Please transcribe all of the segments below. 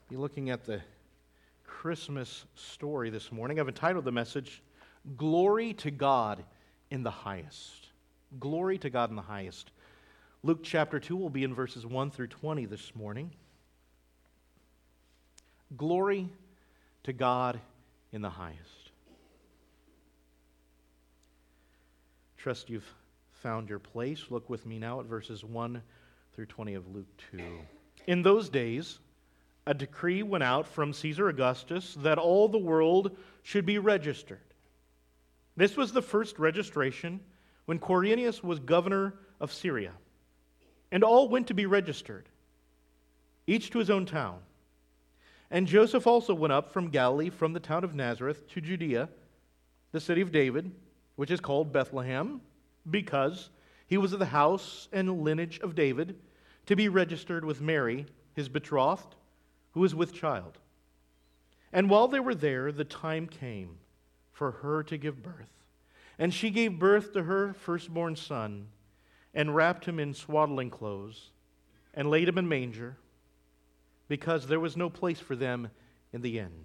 Be looking at the Christmas story this morning. I've entitled the message, Glory to God in the Highest. Glory to God in the highest. Luke chapter 2 will be in verses 1 through 20 this morning. Glory to God in the highest. Trust you've found your place. Look with me now at verses 1 through 20 of Luke 2. In those days, a decree went out from Caesar Augustus that all the world should be registered. This was the first registration when Quirinius was governor of Syria. And all went to be registered, each to his own town. And Joseph also went up from Galilee, from the town of Nazareth, to Judea, the city of David, which is called Bethlehem, because he was of the house and lineage of David, to be registered with Mary, his betrothed, who was with child. And while they were there, the time came for her to give birth. And she gave birth to her firstborn son, and wrapped him in swaddling clothes, and laid him in a manger, because there was no place for them in the inn.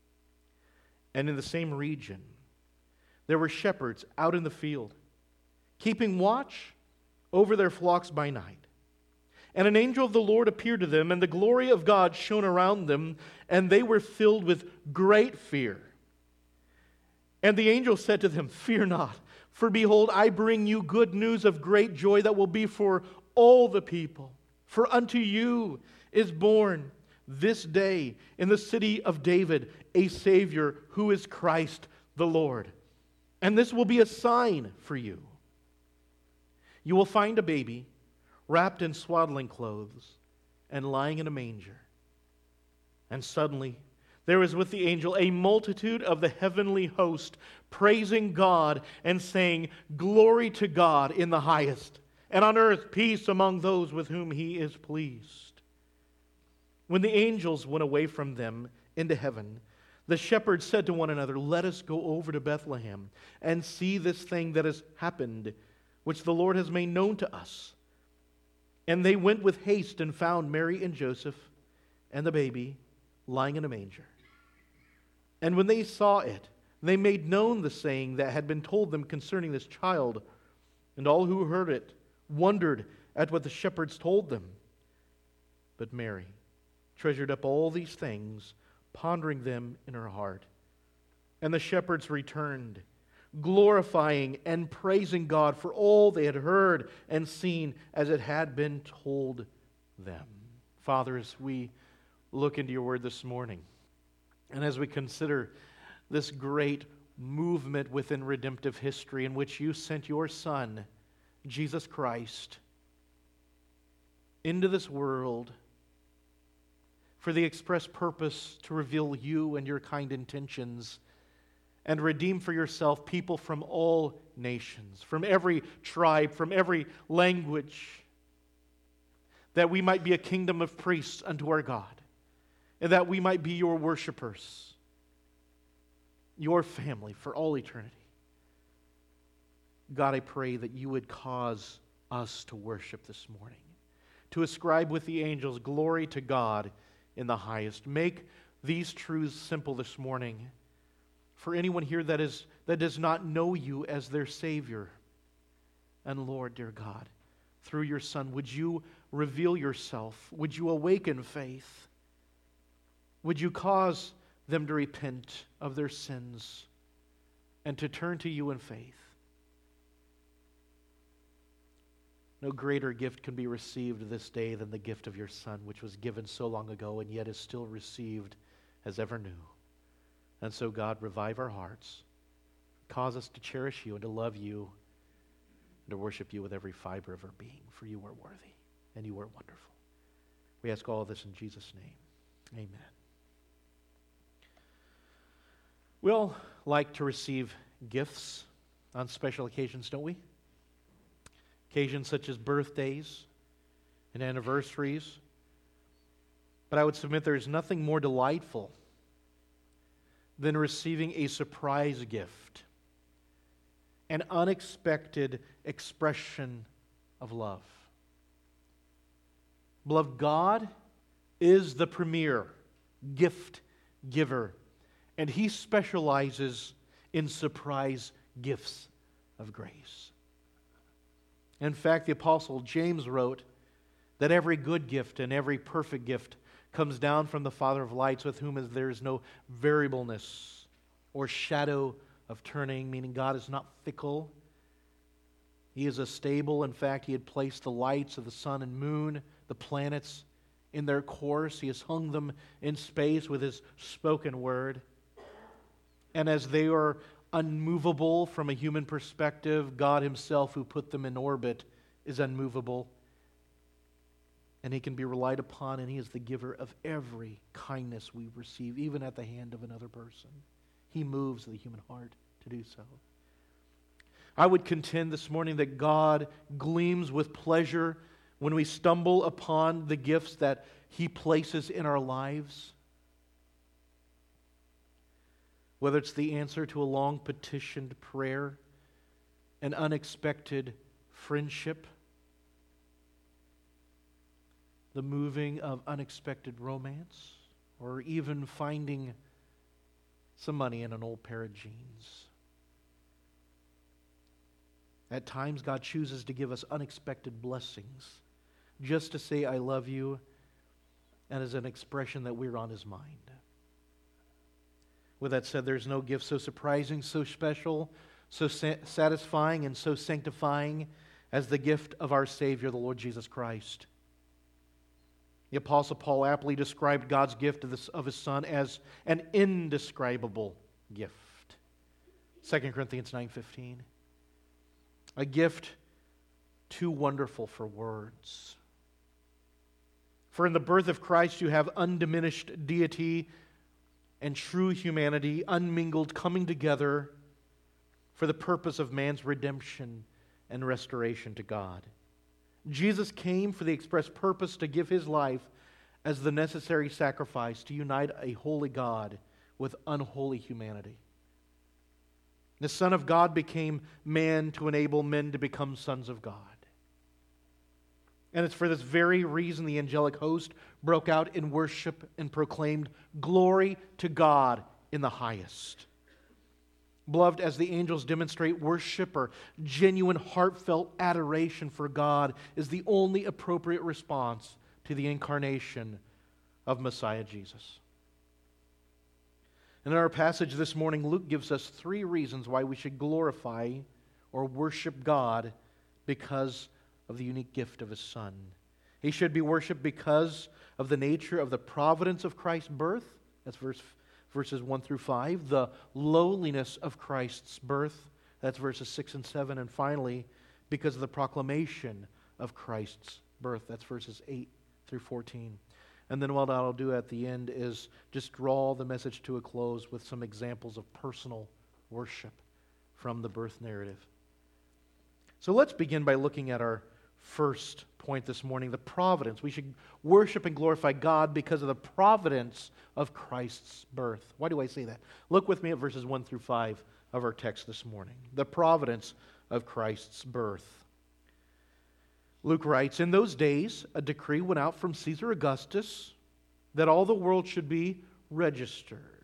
And in the same region, there were shepherds out in the field, keeping watch over their flocks by night. And an angel of the Lord appeared to them, and the glory of God shone around them, and they were filled with great fear. And the angel said to them, "Fear not, for behold, I bring you good news of great joy that will be for all the people. For unto you is born this day in the city of David a Savior, who is Christ the Lord. And this will be a sign for you. You will find a baby wrapped in swaddling clothes and lying in a manger." And suddenly there was with the angel a multitude of the heavenly host, praising God and saying, "Glory to God in the highest, and on earth peace among those with whom He is pleased." When the angels went away from them into heaven, the shepherds said to one another, "Let us go over to Bethlehem and see this thing that has happened, which the Lord has made known to us." And they went with haste and found Mary and Joseph and the baby lying in a manger. And when they saw it, they made known the saying that had been told them concerning this child. And all who heard it wondered at what the shepherds told them. But Mary treasured up all these things, pondering them in her heart. And the shepherds returned, glorifying and praising God for all they had heard and seen as it had been told them. Father, as we look into your word this morning, and as we consider this great movement within redemptive history in which you sent your Son, Jesus Christ, into this world for the express purpose to reveal you and your kind intentions and redeem for yourself people from all nations, from every tribe, from every language, that we might be a kingdom of priests unto our God, and that we might be your worshipers, your family for all eternity. God, I pray that you would cause us to worship this morning, to ascribe with the angels glory to God in the highest. Make these truths simple this morning for anyone here that does not know you as their Savior. And Lord, dear God, through your Son, would you reveal yourself? Would you awaken faith? Would you cause them to repent of their sins and to turn to you in faith? No greater gift can be received this day than the gift of your Son, which was given so long ago and yet is still received as ever new. And so, God, revive our hearts. Cause us to cherish you and to love you and to worship you with every fiber of our being, for you are worthy and you are wonderful. We ask all of this in Jesus' name. Amen. We all like to receive gifts on special occasions, don't we? Occasions such as birthdays and anniversaries. But I would submit there is nothing more delightful than receiving a surprise gift, an unexpected expression of love. Beloved, God is the premier gift giver, and He specializes in surprise gifts of grace. In fact, the Apostle James wrote that every good gift and every perfect gift comes down from the Father of lights, with whom there is no variableness or shadow of turning, meaning God is not fickle. He is stable. In fact, He had placed the lights of the sun and moon, the planets, in their course. He has hung them in space with His spoken word. And as they are unmovable from a human perspective, God Himself, who put them in orbit, is unmovable. And He can be relied upon, and He is the giver of every kindness we receive, even at the hand of another person. He moves the human heart to do so. I would contend this morning that God gleams with pleasure when we stumble upon the gifts that He places in our lives. Whether it's the answer to a long petitioned prayer, an unexpected friendship, the moving of unexpected romance, or even finding some money in an old pair of jeans. At times, God chooses to give us unexpected blessings just to say, I love you, and as an expression that we're on His mind. With that said, there's no gift so surprising, so special, so satisfying, and so sanctifying as the gift of our Savior, the Lord Jesus Christ. The Apostle Paul aptly described God's gift of His Son as an indescribable gift. 2 Corinthians 9:15. A gift too wonderful for words. For in the birth of Christ you have undiminished deity and true humanity, unmingled, coming together for the purpose of man's redemption and restoration to God. Jesus came for the express purpose to give His life as the necessary sacrifice to unite a holy God with unholy humanity. The Son of God became man to enable men to become sons of God. And it's for this very reason the angelic host broke out in worship and proclaimed, "Glory to God in the highest." Beloved, as the angels demonstrate worship or genuine heartfelt adoration for God is the only appropriate response to the incarnation of Messiah Jesus. And in our passage this morning, Luke gives us 3 reasons why we should glorify or worship God because of the unique gift of His Son. He should be worshipped because of the nature of the providence of Christ's birth. That's verses 1 through 5. The lowliness of Christ's birth. That's verses 6 and 7. And finally, because of the proclamation of Christ's birth. That's verses 8 through 14. And then what I'll do at the end is just draw the message to a close with some examples of personal worship from the birth narrative. So let's begin by looking at our first point this morning, the providence. We should worship and glorify God because of the providence of Christ's birth. Why do I say that? Look with me at verses 1 through 5 of our text this morning. The providence of Christ's birth. Luke writes, "In those days, a decree went out from Caesar Augustus that all the world should be registered."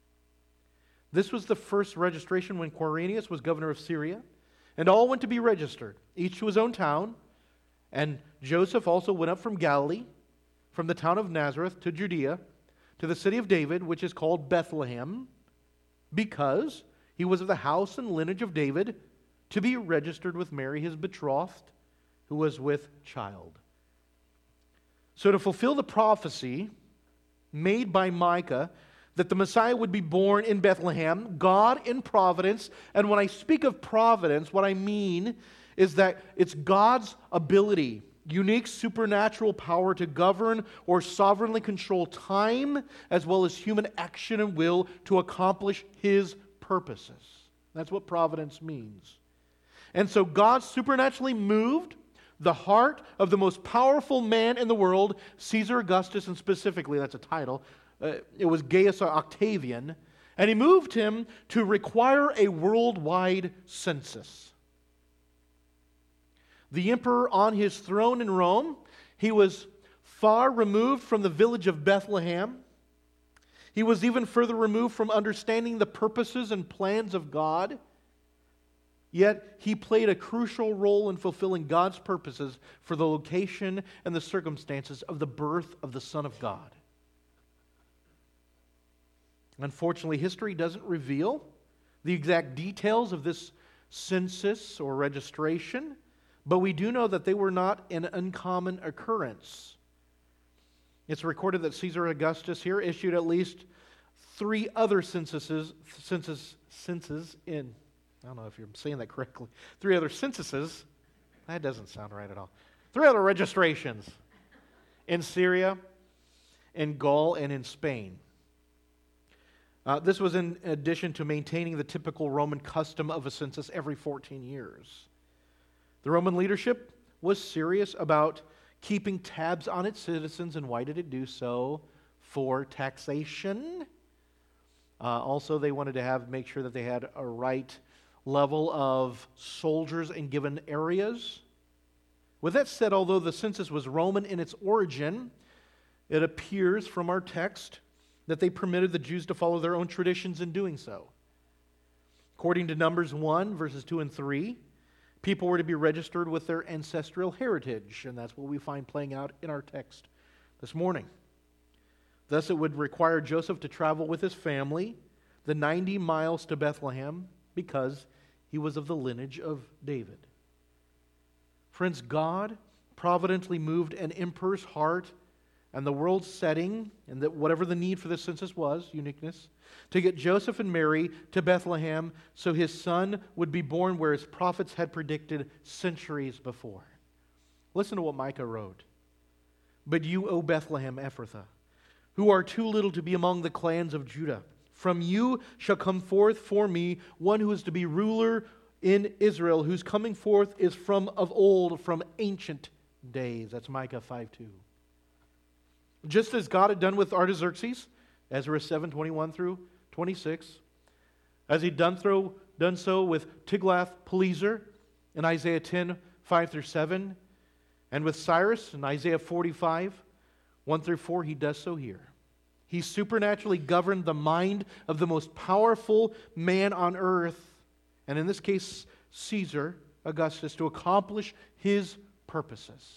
This was the first registration when Quirinius was governor of Syria, and all went to be registered, each to his own town. And Joseph also went up from Galilee, from the town of Nazareth to Judea, to the city of David, which is called Bethlehem, because he was of the house and lineage of David, to be registered with Mary, his betrothed, who was with child. So to fulfill the prophecy made by Micah that the Messiah would be born in Bethlehem, God in providence, and when I speak of providence, what I mean is that it's God's ability, unique supernatural power to govern or sovereignly control time as well as human action and will to accomplish His purposes. That's what providence means. And so God supernaturally moved the heart of the most powerful man in the world, Caesar Augustus, and specifically, that's a title, it was Gaius Octavian, and He moved him to require a worldwide census. The emperor on his throne in Rome, he was far removed from the village of Bethlehem. He was even further removed from understanding the purposes and plans of God. Yet he played a crucial role in fulfilling God's purposes for the location and the circumstances of the birth of the Son of God. Unfortunately, history doesn't reveal the exact details of this census or registration, but we do know that they were not an uncommon occurrence. It's recorded that Caesar Augustus here issued at least 3 other censuses in, I don't know if you're saying that correctly, 3 other censuses. That doesn't sound right at all. 3 other registrations in Syria, in Gaul, and in Spain. This was in addition to maintaining the typical Roman custom of a census every 14 years. The Roman leadership was serious about keeping tabs on its citizens, and why did it do so? For taxation. Also, they wanted to make sure that they had a right level of soldiers in given areas. With that said, although the census was Roman in its origin, it appears from our text that they permitted the Jews to follow their own traditions in doing so. According to Numbers 1, verses 2 and 3, people were to be registered with their ancestral heritage, and that's what we find playing out in our text this morning. Thus, it would require Joseph to travel with his family the 90 miles to Bethlehem because he was of the lineage of David. Friends, God providentially moved an emperor's heart and the world's setting, and that whatever the need for this census was, uniqueness, to get Joseph and Mary to Bethlehem so his son would be born where his prophets had predicted centuries before. Listen to what Micah wrote. But you, O Bethlehem Ephrathah, who are too little to be among the clans of Judah, from you shall come forth for me one who is to be ruler in Israel, whose coming forth is from of old, from ancient days. That's Micah 5:2. Just as God had done with Artaxerxes, Ezra 7:21 through 26, as He'd done so with Tiglath-Pileser in Isaiah 10:5 through 7, and with Cyrus in Isaiah 45:1 through 4, He does so here. He supernaturally governed the mind of the most powerful man on earth, and in this case, Caesar Augustus, to accomplish his purposes.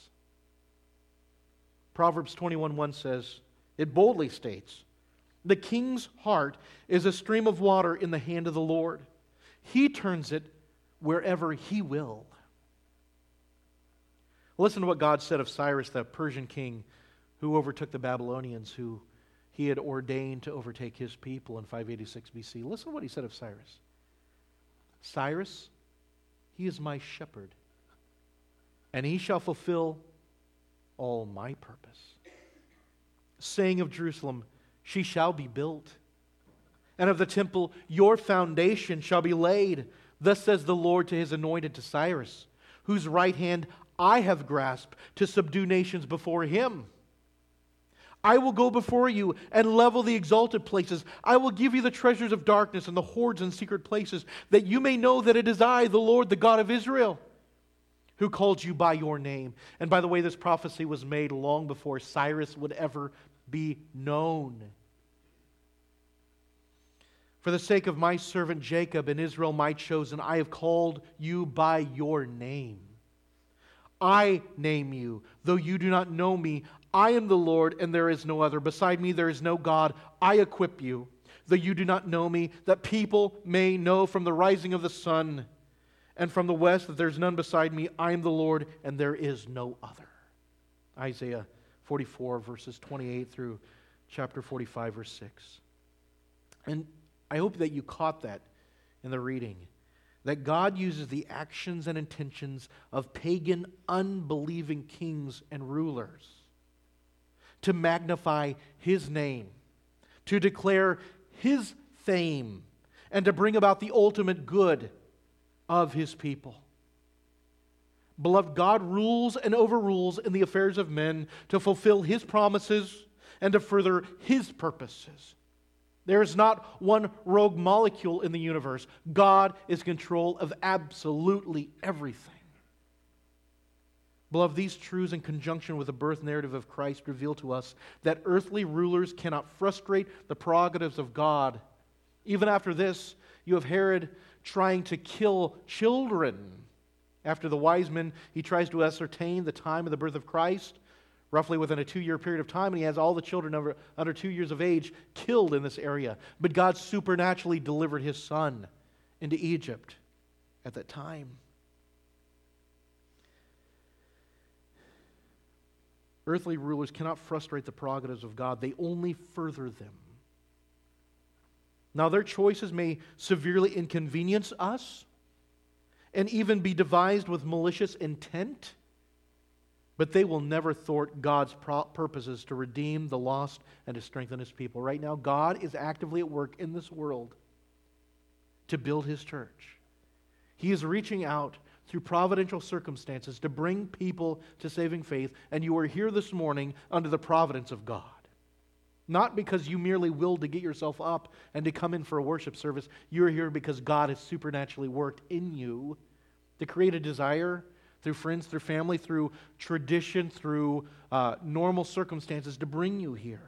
Proverbs 21:1 says, it boldly states, the king's heart is a stream of water in the hand of the Lord. He turns it wherever He will. Listen to what God said of Cyrus, the Persian king, who overtook the Babylonians, who He had ordained to overtake his people in 586 BC. Listen to what He said of Cyrus. Cyrus, he is my shepherd, and he shall fulfill all my purpose. Saying of Jerusalem, she shall be built. And of the temple, your foundation shall be laid. Thus says the Lord to His anointed, to Cyrus, whose right hand I have grasped to subdue nations before him. I will go before you and level the exalted places. I will give you the treasures of darkness and the hoards in secret places, that you may know that it is I, the Lord, the God of Israel, who called you by your name. And by the way, this prophecy was made long before Cyrus would ever be known. For the sake of my servant Jacob and Israel, my chosen, I have called you by your name. I name you, though you do not know me. I am the Lord, and there is no other. Beside me there is no God. I equip you, though you do not know me, that people may know from the rising of the sun and from the west that there is none beside me. I am the Lord, and there is no other. Isaiah 44, verses 28 through chapter 45, verse 6. And I hope that you caught that in the reading, that God uses the actions and intentions of pagan, unbelieving kings and rulers to magnify His name, to declare His fame, and to bring about the ultimate good of His people. Beloved, God rules and overrules in the affairs of men to fulfill His promises and to further His purposes. There is not one rogue molecule in the universe. God is in control of absolutely everything. Beloved, these truths in conjunction with the birth narrative of Christ reveal to us that earthly rulers cannot frustrate the prerogatives of God. Even after this, you have Herod trying to kill children. After the wise men, he tries to ascertain the time of the birth of Christ, roughly within a 2-year period of time, and he has all the children under 2 years of age killed in this area. But God supernaturally delivered his son into Egypt at that time. Earthly rulers cannot frustrate the prerogatives of God. They only further them. Now, their choices may severely inconvenience us and even be devised with malicious intent, but they will never thwart God's purposes to redeem the lost and to strengthen his people. Right now, God is actively at work in this world to build his church. He is reaching out through providential circumstances to bring people to saving faith, and you are here this morning under the providence of God. Not because you merely willed to get yourself up and to come in for a worship service. You're here because God has supernaturally worked in you to create a desire through friends, through family, through tradition, through normal circumstances to bring you here.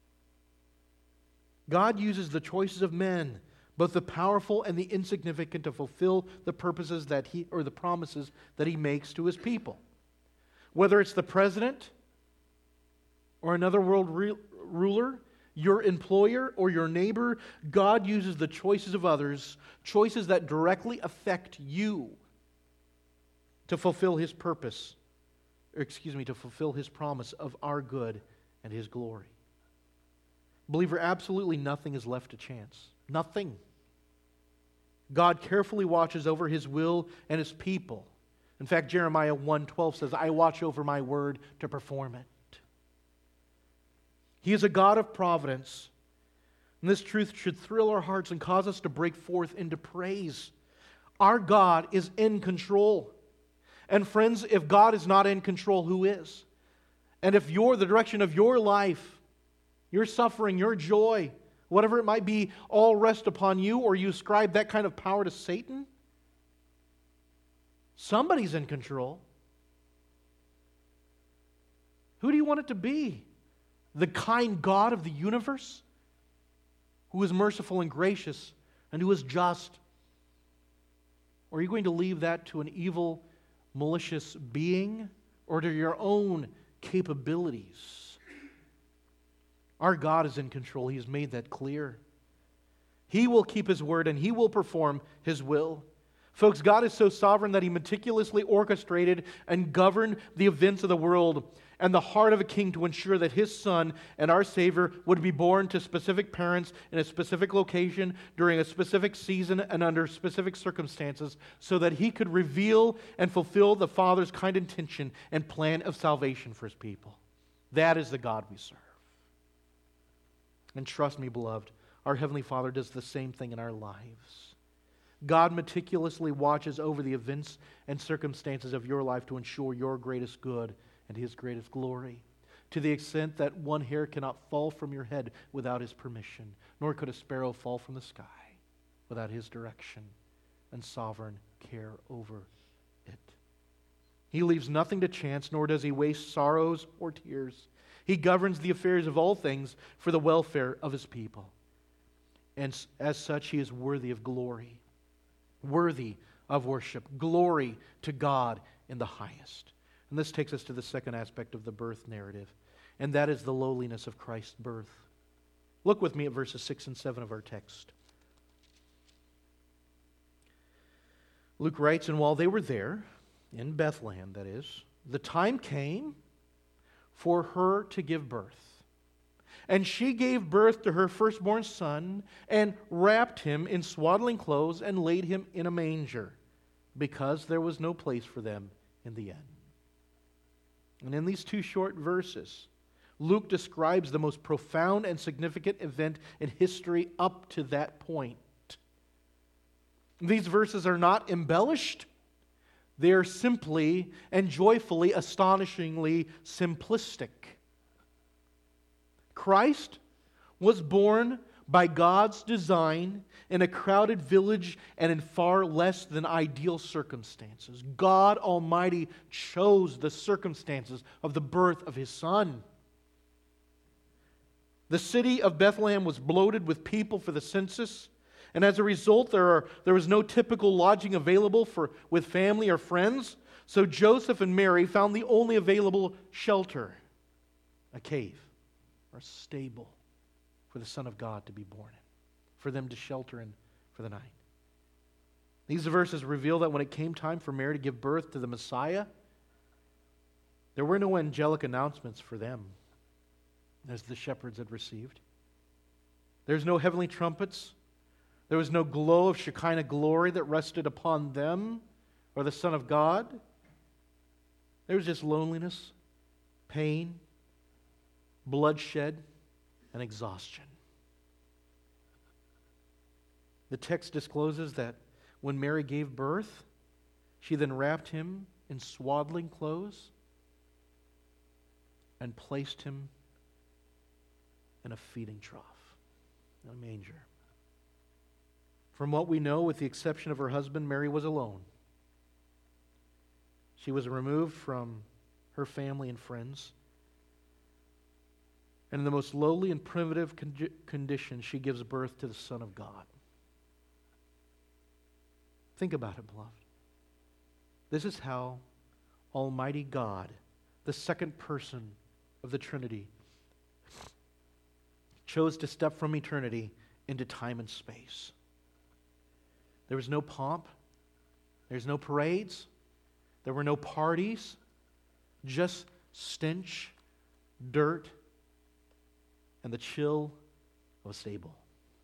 God uses the choices of men, both the powerful and the insignificant, to fulfill the purposes that the promises that he makes to his people. Whether it's the president or another world ruler, your employer or your neighbor, God uses the choices of others, choices that directly affect you, to fulfill his purpose, to fulfill his promise of our good and his glory. Believer, absolutely nothing is left to chance. Nothing. God carefully watches over his will and his people. In fact, Jeremiah 1:12 says, I watch over my word to perform it. He is a God of providence. And this truth should thrill our hearts and cause us to break forth into praise. Our God is in control. And friends, if God is not in control, who is? And if the direction of your life, your suffering, your joy, whatever it might be, all rest upon you, or you ascribe that kind of power to Satan, somebody's in control. Who do you want it to be? The kind God of the universe, who is merciful and gracious and who is just? Or are you going to leave that to an evil, malicious being, or to your own capabilities? Our God is in control. He has made that clear. He will keep his word and he will perform his will. Folks, God is so sovereign that he meticulously orchestrated and governed the events of the world and the heart of a king to ensure that his son and our Savior would be born to specific parents in a specific location during a specific season and under specific circumstances, so that he could reveal and fulfill the Father's kind intention and plan of salvation for his people. That is the God we serve. And trust me, beloved, our Heavenly Father does the same thing in our lives. God meticulously watches over the events and circumstances of your life to ensure your greatest good and his greatest glory, to the extent that one hair cannot fall from your head without his permission, nor could a sparrow fall from the sky without his direction and sovereign care over it. He leaves nothing to chance, nor does he waste sorrows or tears. He governs the affairs of all things for the welfare of his people. And as such, he is worthy of glory, worthy of worship, glory to God in the highest. And this takes us to the second aspect of the birth narrative, and that is the lowliness of Christ's birth. Look with me at verses 6 and 7 of our text. Luke writes, and while they were there, in Bethlehem that is, the time came for her to give birth. And she gave birth to her firstborn son and wrapped him in swaddling clothes and laid him in a manger, because there was no place for them in the inn. And in these two short verses, Luke describes the most profound and significant event in history up to that point. These verses are not embellished. They are simply and joyfully, astonishingly simplistic. Christ was born by God's design in a crowded village and in far less than ideal circumstances. God Almighty chose the circumstances of the birth of His Son. The city of Bethlehem was bloated with people for the census, and as a result, there was no typical lodging available with family or friends. So Joseph and Mary found the only available shelter, a cave or a stable for the Son of God to be born in, for them to shelter in for the night. These verses reveal that when it came time for Mary to give birth to the Messiah, there were no angelic announcements for them, as the shepherds had received. There's no heavenly trumpets. There was no glow of Shekinah glory that rested upon them or the Son of God. There was just loneliness, pain, bloodshed, and exhaustion. The text discloses that when Mary gave birth, she then wrapped him in swaddling clothes and placed him in a feeding trough, in a manger. From what we know, with the exception of her husband, Mary was alone. She was removed from her family and friends. And in the most lowly and primitive condition, she gives birth to the Son of God. Think about it, beloved. This is how Almighty God, the second person of the Trinity, chose to step from eternity into time and space. There was no pomp. There's no parades. There were no parties. Just stench, dirt, and the chill of a stable.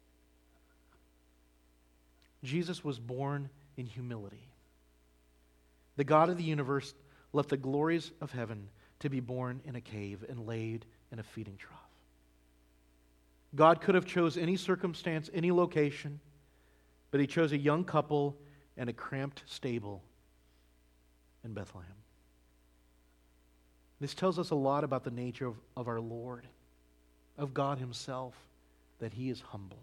Jesus was born in humility. The God of the universe left the glories of heaven to be born in a cave and laid in a feeding trough. God could have chose any circumstance, any location, but He chose a young couple and a cramped stable in Bethlehem. This tells us a lot about the nature of our Lord, of God Himself, that He is humble.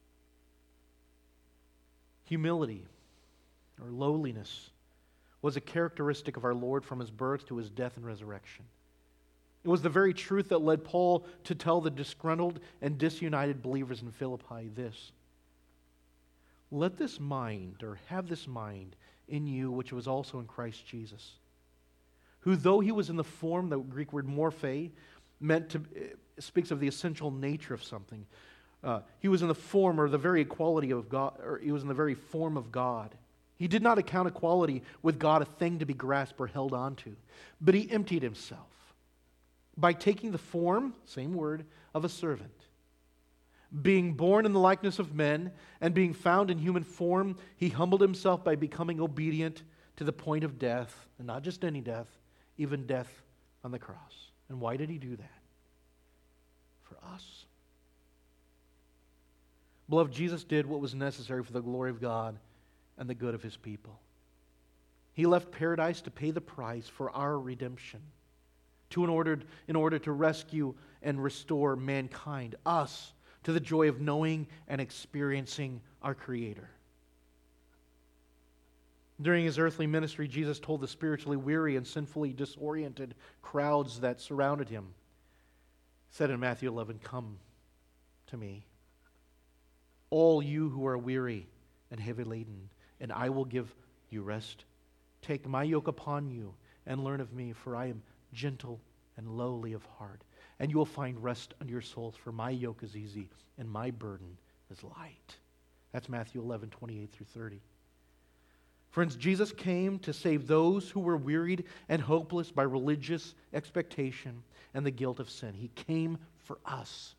Humility, or lowliness, was a characteristic of our Lord from His birth to His death and resurrection. It was the very truth that led Paul to tell the disgruntled and disunited believers in Philippi this: let this mind, or have this mind, in you, which was also in Christ Jesus, who, though He was in the form, the Greek word morphe, speaks of the essential nature of something. He was in the form, or the very equality of God, or He was in the very form of God. He did not account equality with God a thing to be grasped or held onto, but He emptied Himself by taking the form, same word, of a servant. Being born in the likeness of men and being found in human form, He humbled Himself by becoming obedient to the point of death, and not just any death, even death on the cross. And why did He do that? For us. Beloved, Jesus did what was necessary for the glory of God and the good of His people. He left paradise to pay the price for our redemption, in order to rescue and restore mankind, us, to the joy of knowing and experiencing our Creator. During His earthly ministry, Jesus told the spiritually weary and sinfully disoriented crowds that surrounded Him, said in Matthew 11, "Come to me, all you who are weary and heavy laden, and I will give you rest. Take my yoke upon you and learn of me, for I am gentle and lowly of heart, and you will find rest unto your souls, for my yoke is easy and my burden is light." That's Matthew 11, 28 through 30. Friends, Jesus came to save those who were wearied and hopeless by religious expectation and the guilt of sin. He came for us.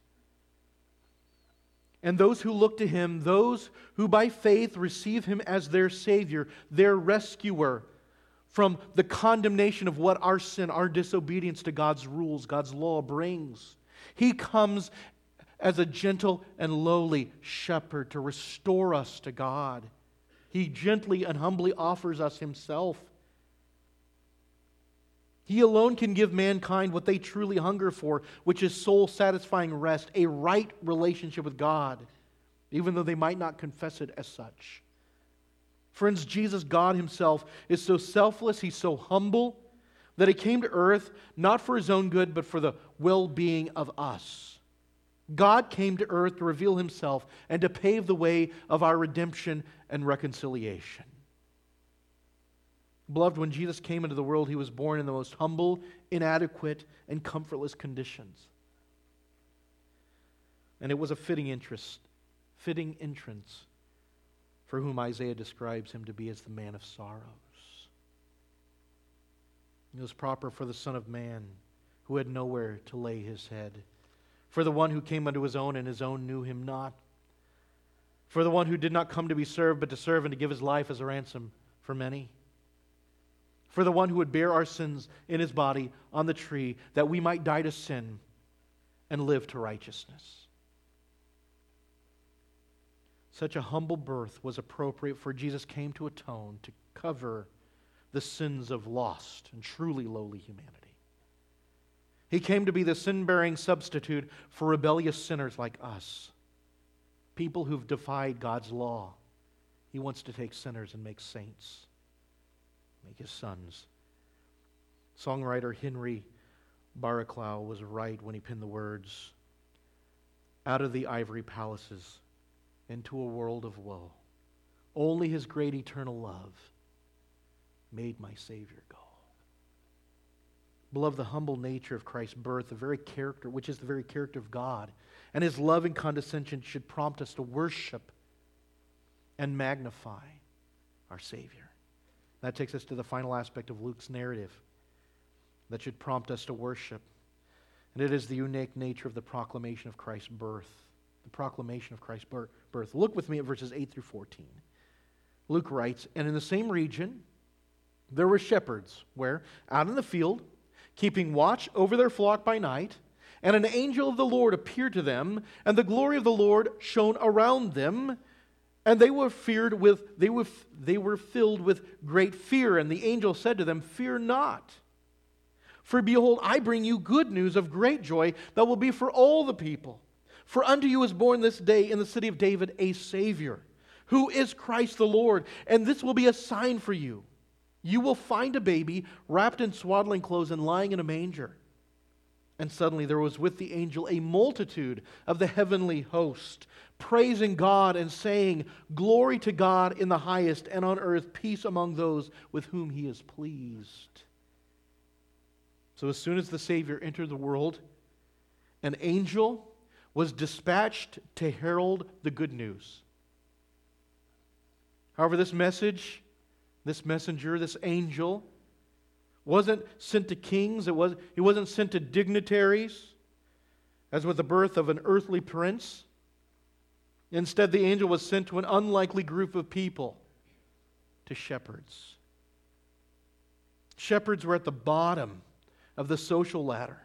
And those who look to Him, those who by faith receive Him as their Savior, their rescuer from the condemnation of what our sin, our disobedience to God's rules, God's law brings. He comes as a gentle and lowly shepherd to restore us to God. He gently and humbly offers us Himself. He alone can give mankind what they truly hunger for, which is soul-satisfying rest, a right relationship with God, even though they might not confess it as such. Friends, Jesus, God Himself, is so selfless, He's so humble, that He came to earth not for His own good, but for the well-being of us. God came to earth to reveal Himself and to pave the way of our redemption and reconciliation. Beloved, when Jesus came into the world, He was born in the most humble, inadequate, and comfortless conditions. And it was a fitting entrance for whom Isaiah describes Him to be as the man of sorrows. It was proper for the Son of Man, who had nowhere to lay His head, for the one who came unto His own, and His own knew Him not, for the one who did not come to be served, but to serve and to give His life as a ransom for many, for the one who would bear our sins in His body on the tree, that we might die to sin and live to righteousness. Such a humble birth was appropriate, for Jesus came to atone, to cover the sins of lost and truly lowly humanity. He came to be the sin-bearing substitute for rebellious sinners like us, people who've defied God's law. He wants to take sinners and make saints, make His sons. Songwriter Henry Barraclough was right when he penned the words, "Out of the ivory palaces into a world of woe, only His great eternal love made my Savior go." Beloved, the humble nature of Christ's birth, the very character, which is the very character of God, and His love and condescension should prompt us to worship and magnify our Savior. That takes us to the final aspect of Luke's narrative that should prompt us to worship. And it is the unique nature of the proclamation of Christ's birth. The proclamation of Christ's birth. Look with me at verses 8 through 14. Luke writes, "And in the same region there were shepherds, where, out in the field, keeping watch over their flock by night, and an angel of the Lord appeared to them, and the glory of the Lord shone around them, and they were filled with great fear. And the angel said to them, 'Fear not, for behold, I bring you good news of great joy that will be for all the people. For unto you is born this day in the city of David a Savior, who is Christ the Lord. And this will be a sign for you. You will find a baby wrapped in swaddling clothes and lying in a manger.' And suddenly there was with the angel a multitude of the heavenly host, praising God and saying, 'Glory to God in the highest, and on earth peace among those with whom He is pleased.'" So as soon as the Savior entered the world, an angel was dispatched to herald the good news. However, this messenger, this angel, wasn't sent to kings. He wasn't sent to dignitaries, as with the birth of an earthly prince. Instead, the angel was sent to an unlikely group of people, to shepherds. Shepherds were at the bottom of the social ladder.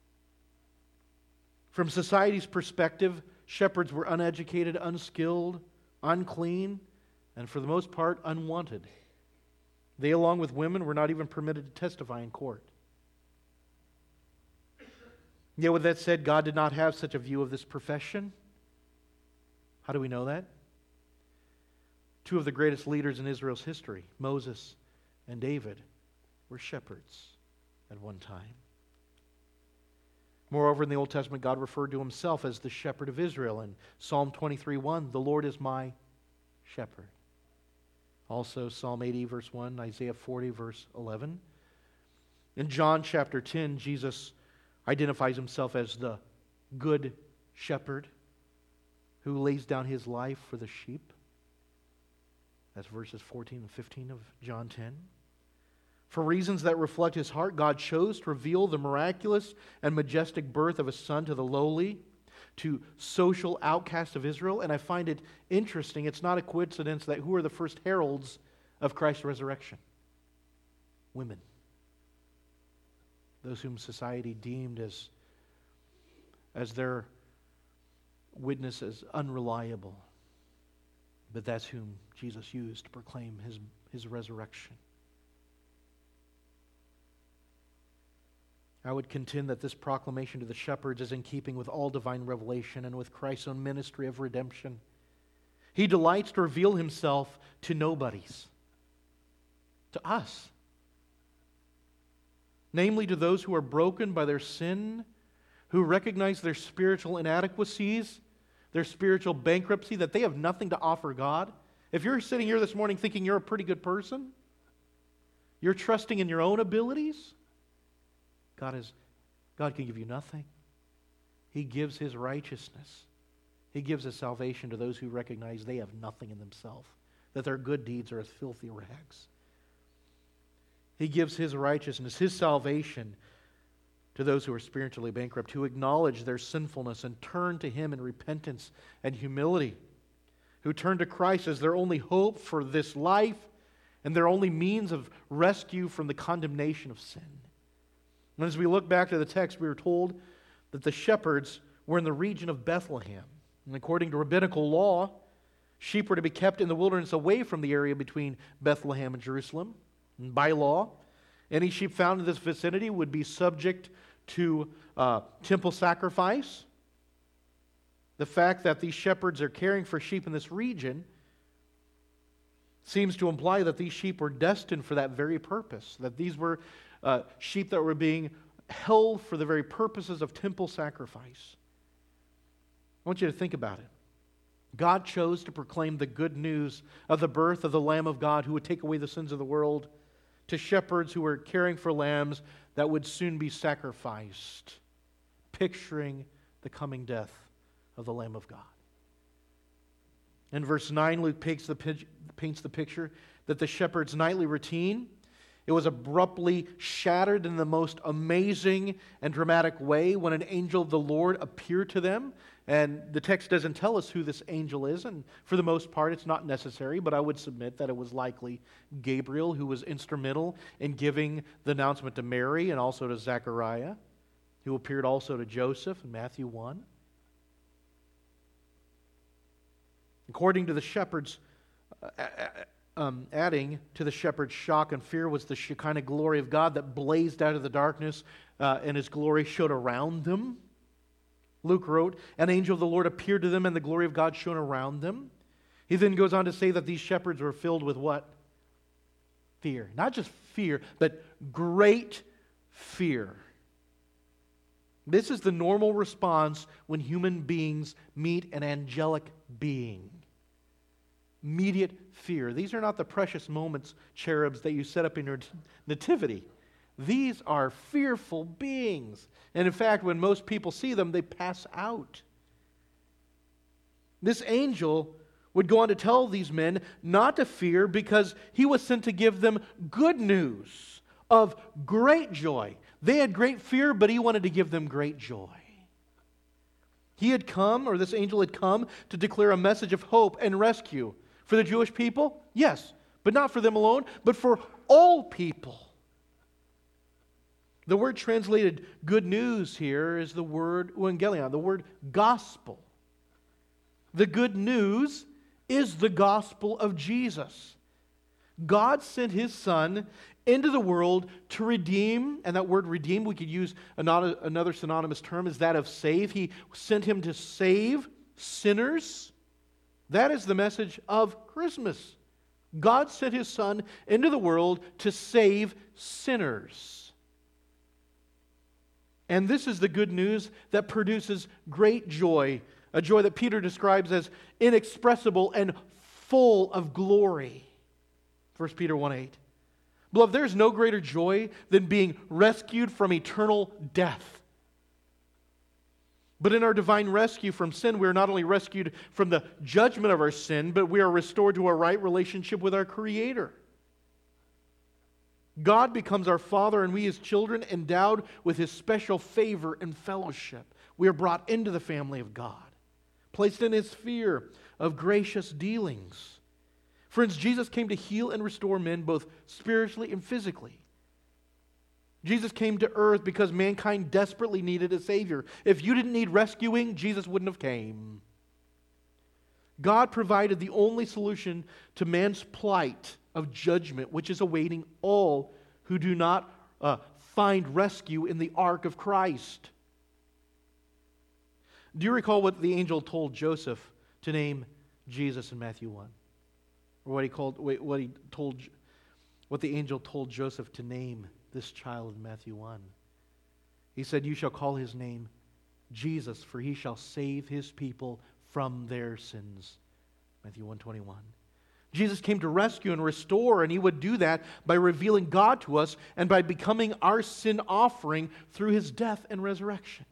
From society's perspective, shepherds were uneducated, unskilled, unclean, and for the most part, unwanted. They, along with women, were not even permitted to testify in court. Yet with that said, God did not have such a view of this profession. How do we know that? Two of the greatest leaders in Israel's history, Moses and David, were shepherds at one time. Moreover, in the Old Testament, God referred to Himself as the shepherd of Israel. In Psalm 23:1, "The Lord is my shepherd." Also, Psalm 80, verse 1, Isaiah 40, verse 11. In John chapter 10, Jesus identifies Himself as the good shepherd who lays down His life for the sheep. That's verses 14 and 15 of John 10. For reasons that reflect His heart, God chose to reveal the miraculous and majestic birth of His Son to the lowly, to social outcasts of Israel. And I find it interesting, it's not a coincidence that who are the first heralds of Christ's resurrection? Women. Those whom society deemed as their witness as unreliable. But that's whom Jesus used to proclaim His resurrection. I would contend that this proclamation to the shepherds is in keeping with all divine revelation and with Christ's own ministry of redemption. He delights to reveal himself to nobodies, to us. Namely, to those who are broken by their sin, who recognize their spiritual inadequacies, their spiritual bankruptcy, that they have nothing to offer God. If you're sitting here this morning thinking you're a pretty good person, you're trusting in your own abilities, God can give you nothing. He gives His righteousness. He gives His salvation to those who recognize they have nothing in themselves, that their good deeds are as filthy rags. He gives His righteousness, His salvation to those who are spiritually bankrupt, who acknowledge their sinfulness and turn to Him in repentance and humility, who turn to Christ as their only hope for this life and their only means of rescue from the condemnation of sin. And as we look back to the text, we were told that the shepherds were in the region of Bethlehem. And according to rabbinical law, sheep were to be kept in the wilderness away from the area between Bethlehem and Jerusalem. And by law, any sheep found in this vicinity would be subject to temple sacrifice. The fact that these shepherds are caring for sheep in this region seems to imply that these sheep were destined for that very purpose, that these were sheep that were being held for the very purposes of temple sacrifice. I want you to think about it. God chose to proclaim the good news of the birth of the Lamb of God who would take away the sins of the world to shepherds who were caring for lambs that would soon be sacrificed, picturing the coming death of the Lamb of God. In verse 9, Luke paints the picture that the shepherd's nightly routine, it was abruptly shattered in the most amazing and dramatic way when an angel of the Lord appeared to them. And the text doesn't tell us who this angel is, and for the most part it's not necessary, but I would submit that it was likely Gabriel, who was instrumental in giving the announcement to Mary and also to Zechariah, who appeared also to Joseph in Matthew 1. According to the shepherds, adding to the shepherd's shock and fear was the Shekinah glory of God that blazed out of the darkness, and His glory shone around them. Luke wrote, an angel of the Lord appeared to them, and the glory of God shone around them. He then goes on to say that these shepherds were filled with what? Fear. Not just fear, but great fear. This is the normal response when human beings meet an angelic being. Immediate fear. These are not the precious moments, cherubs, that you set up in your nativity. These are fearful beings. And in fact, when most people see them, they pass out. This angel would go on to tell these men not to fear because he was sent to give them good news of great joy. They had great fear, but he wanted to give them great joy. He had come, or this angel had come, to declare a message of hope and rescue. For the Jewish people? Yes, but not for them alone, but for all people. The word translated good news here is the word euangelion, the word gospel. The good news is the gospel of Jesus. God sent His Son into the world to redeem, and that word redeem, we could use another synonymous term, is that of save. He sent Him to save sinners. That is the message of Christmas. God sent His Son into the world to save sinners. And this is the good news that produces great joy, a joy that Peter describes as inexpressible and full of glory. 1 Peter 1:8. Beloved, there is no greater joy than being rescued from eternal death. But in our divine rescue from sin, we are not only rescued from the judgment of our sin, but we are restored to a right relationship with our Creator. God becomes our Father, and we, His children, endowed with His special favor and fellowship. We are brought into the family of God, placed in His sphere of gracious dealings. Friends, Jesus came to heal and restore men both spiritually and physically. Jesus came to earth because mankind desperately needed a Savior. If you didn't need rescuing, Jesus wouldn't have came. God provided the only solution to man's plight of judgment, which is awaiting all who do not find rescue in the ark of Christ. Do you recall what the angel told Joseph to name Jesus in Matthew 1? Or what the angel told Joseph to name this child in Matthew 1? He said, "You shall call his name Jesus, for he shall save his people from their sins." Matthew 1:21. Jesus came to rescue and restore, and he would do that by revealing God to us and by becoming our sin offering through his death and resurrection.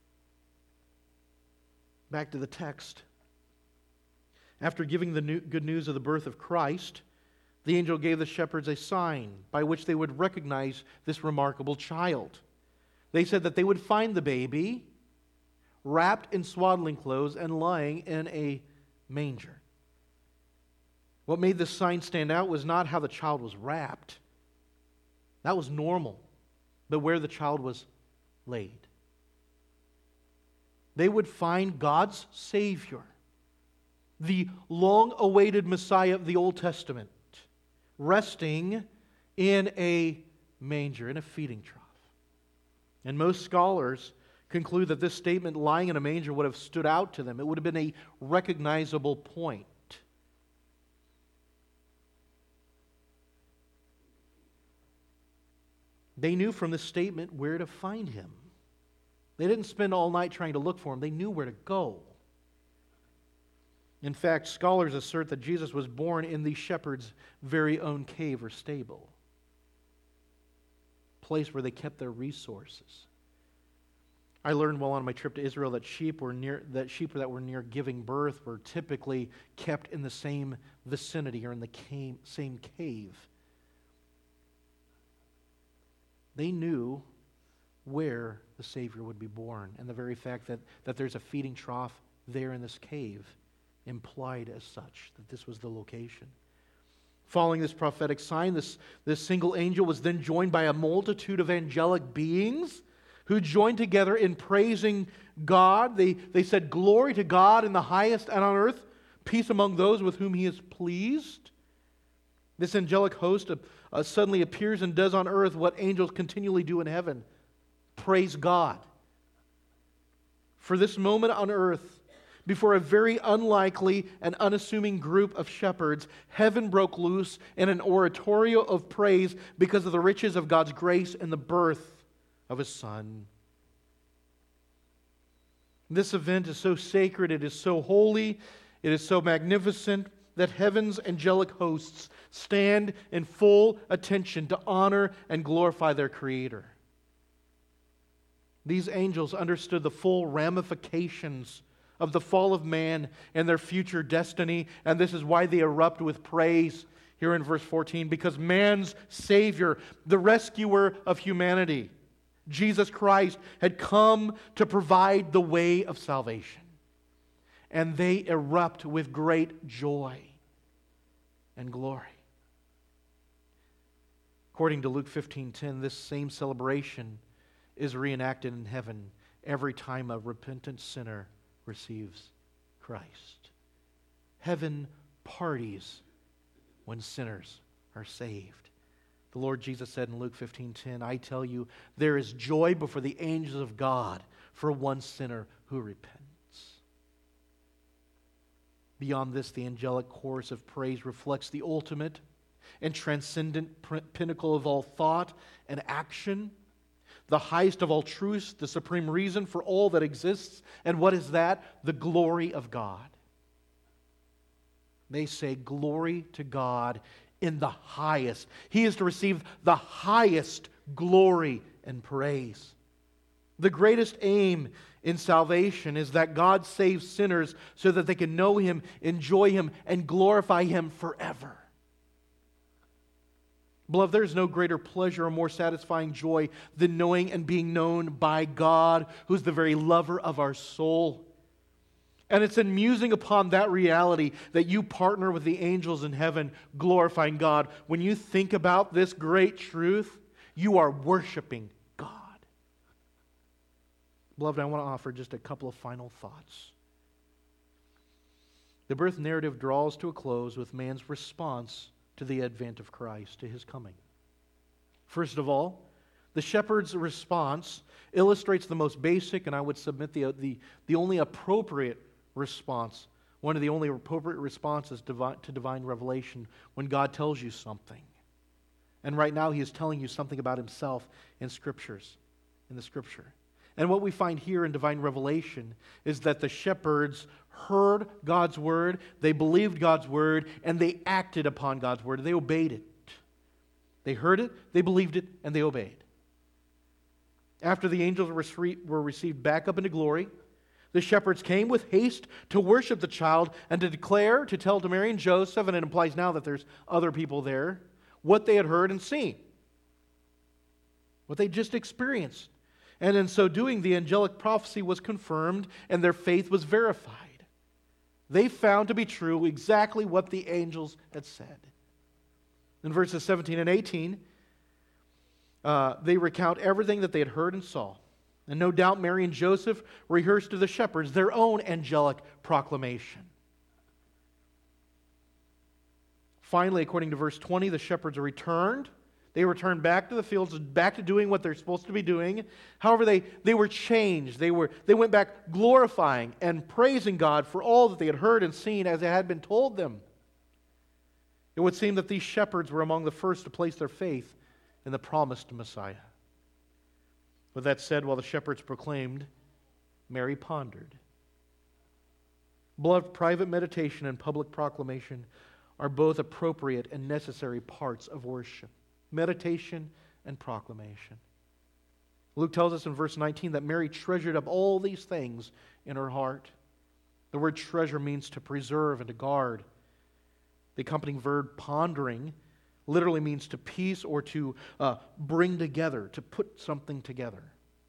Back to the text. After giving the good news of the birth of Christ, the angel gave the shepherds a sign by which they would recognize this remarkable child. They said that they would find the baby wrapped in swaddling clothes and lying in a manger. What made this sign stand out was not how the child was wrapped. That was normal. But where the child was laid. They would find God's Savior, the long-awaited Messiah of the Old Testament, resting in a manger, in a feeding trough. And most scholars conclude that this statement, lying in a manger, would have stood out to them. It would have been a recognizable point. They knew from this statement where to find him. They didn't spend all night trying to look for him. They knew where to go. In fact, scholars assert that Jesus was born in the shepherd's very own cave or stable, place where they kept their resources. I learned while on my trip to Israel that sheep that were near giving birth were typically kept in the same vicinity or in the same cave. They knew where the Savior would be born, and the very fact that there's a feeding trough there in this cave implied as such that this was the location. Following this prophetic sign, this single angel was then joined by a multitude of angelic beings who joined together in praising God. They said, "Glory to God in the highest, and on earth peace among those with whom he is pleased." This angelic host suddenly appears and does on earth what angels continually do in heaven: praise God. For this moment on earth, before a very unlikely and unassuming group of shepherds, heaven broke loose in an oratorio of praise because of the riches of God's grace and the birth of His Son. This event is so sacred, it is so holy, it is so magnificent that heaven's angelic hosts stand in full attention to honor and glorify their Creator. These angels understood the full ramifications of the fall of man and their future destiny, and this is why they erupt with praise here in verse 14, because man's Savior, the rescuer of humanity, Jesus Christ, had come to provide the way of salvation. And they erupt with great joy and glory. According to Luke 15:10, this same celebration is reenacted in heaven every time a repentant sinner receives Christ. Heaven parties when sinners are saved. The Lord Jesus said in Luke 15:10, "I tell you, there is joy before the angels of God for one sinner who repents." Beyond this, the angelic chorus of praise reflects the ultimate and transcendent pinnacle of all thought and action, the highest of all truths, the supreme reason for all that exists. And what is that? The glory of God. They say, "Glory to God in the highest." He is to receive the highest glory and praise. The greatest aim in salvation is that God saves sinners so that they can know Him, enjoy Him, and glorify Him forever. Beloved, there is no greater pleasure or more satisfying joy than knowing and being known by God, who's the very lover of our soul. And it's in musing upon that reality that you partner with the angels in heaven, glorifying God. When you think about this great truth, you are worshiping God. Beloved, I want to offer just a couple of final thoughts. The birth narrative draws to a close with man's response to the advent of Christ, to His coming. First of all, The shepherd's response illustrates the most basic, and I would submit the only appropriate response, one of the only appropriate responses to divine revelation when God tells you something. And right now He is telling you something about Himself in the Scripture. And what we find here in divine revelation is that the shepherds heard God's word, they believed God's word, and they acted upon God's word. They obeyed it. They heard it, they believed it, and they obeyed. After the angels were received back up into glory, the shepherds came with haste to worship the child and to tell to Mary and Joseph, and it implies now that there's other people there, what they had heard and seen, what they just experienced. And in so doing, the angelic prophecy was confirmed and their faith was verified. They found to be true exactly what the angels had said. In verses 17 and 18, they recount everything that they had heard and saw. And no doubt Mary and Joseph rehearsed to the shepherds their own angelic proclamation. Finally, according to verse 20, the shepherds returned. They returned back to the fields, back to doing what they're supposed to be doing. However, they were changed. They went back glorifying and praising God for all that they had heard and seen as it had been told them. It would seem that these shepherds were among the first to place their faith in the promised Messiah. With that said, while the shepherds proclaimed, Mary pondered. Beloved, private meditation and public proclamation are both appropriate and necessary parts of worship. Meditation and proclamation. Luke tells us in verse 19 that Mary treasured up all these things in her heart. The word treasure means to preserve and to guard. The accompanying verb pondering literally means to piece or to bring together, to put something together.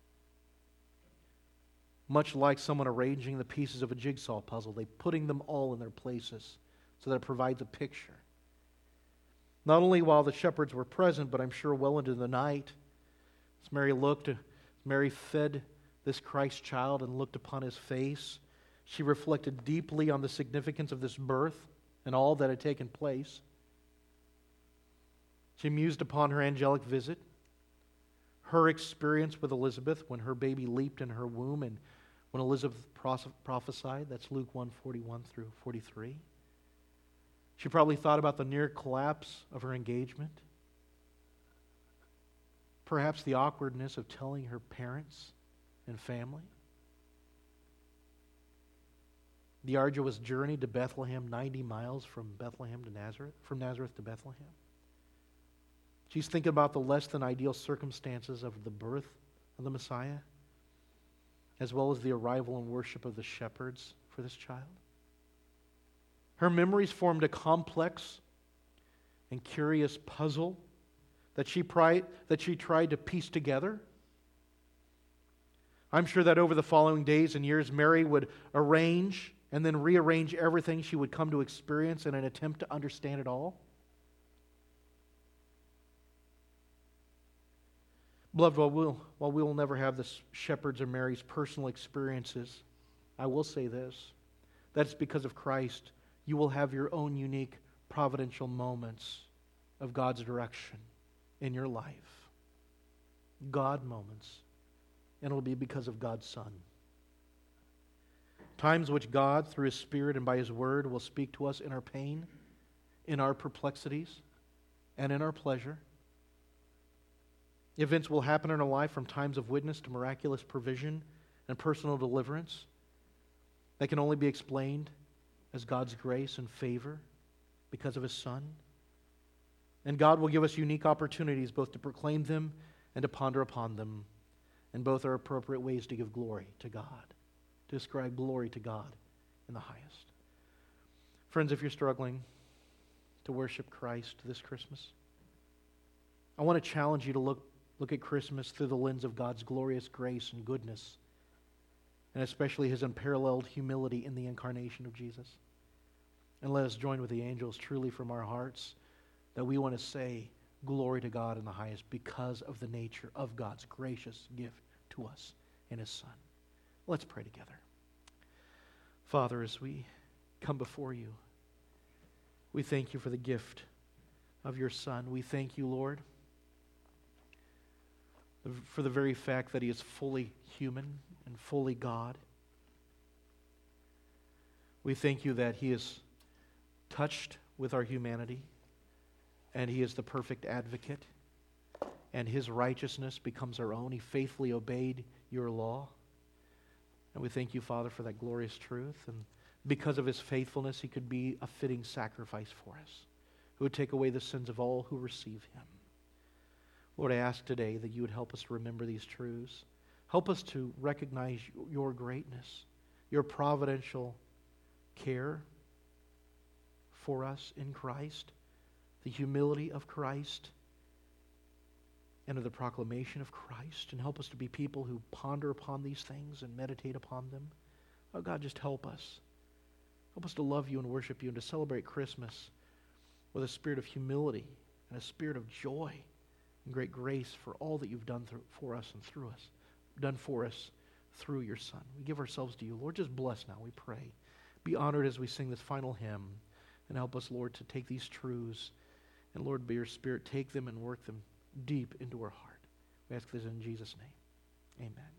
Much like someone arranging the pieces of a jigsaw puzzle, they're putting them all in their places so that it provides a picture. Not only while the shepherds were present, but I'm sure well into the night, as Mary fed this Christ child and looked upon His face, she reflected deeply on the significance of this birth and all that had taken place. She mused upon her angelic visit, her experience with Elizabeth when her baby leaped in her womb and when Elizabeth prophesied. That's Luke 1:41 through 43. She probably thought about the near collapse of her engagement. Perhaps the awkwardness of telling her parents and family. The arduous journey to Bethlehem, 90 miles from Nazareth to Bethlehem. She's thinking about the less than ideal circumstances of the birth of the Messiah, as well as the arrival and worship of the shepherds for this child. Her memories formed a complex and curious puzzle that she tried to piece together. I'm sure that over the following days and years, Mary would arrange and then rearrange everything she would come to experience in an attempt to understand it all. Beloved, while we will never have the shepherds or Mary's personal experiences, I will say this, that it's because of Christ you will have your own unique providential moments of God's direction in your life. God moments. And it'll be because of God's Son. Times which God, through His Spirit and by His Word, will speak to us in our pain, in our perplexities, and in our pleasure. Events will happen in our life from times of witness to miraculous provision and personal deliverance that can only be explained as God's grace and favor because of His Son. And God will give us unique opportunities both to proclaim them and to ponder upon them. And both are appropriate ways to give glory to God, to ascribe glory to God in the highest. Friends, if you're struggling to worship Christ this Christmas, I want to challenge you to look at Christmas through the lens of God's glorious grace and goodness, and especially His unparalleled humility in the incarnation of Jesus. And let us join with the angels truly from our hearts that we want to say glory to God in the highest because of the nature of God's gracious gift to us in His Son. Let's pray together. Father, as we come before You, we thank You for the gift of Your Son. We thank You, Lord, for the very fact that he is fully human and fully God. We thank you that he is touched with our humanity, and he is the perfect advocate, and his righteousness becomes our own. He faithfully obeyed your law. And we thank you, Father, for that glorious truth. And because of his faithfulness, he could be a fitting sacrifice for us, who would take away the sins of all who receive him. Lord, I ask today that you would help us to remember these truths. Help us to recognize your greatness, your providential care for us in Christ, the humility of Christ, and of the proclamation of Christ, and help us to be people who ponder upon these things and meditate upon them. Oh God, just help us. Help us to love you and worship you and to celebrate Christmas with a spirit of humility and a spirit of joy and great grace for all that you've done for us and through us, done for us through your Son. We give ourselves to you. Lord, just bless now, we pray. Be honored as we sing this final hymn, and help us, Lord, to take these truths, and Lord, by your Spirit, take them and work them deep into our heart. We ask this in Jesus' name. Amen.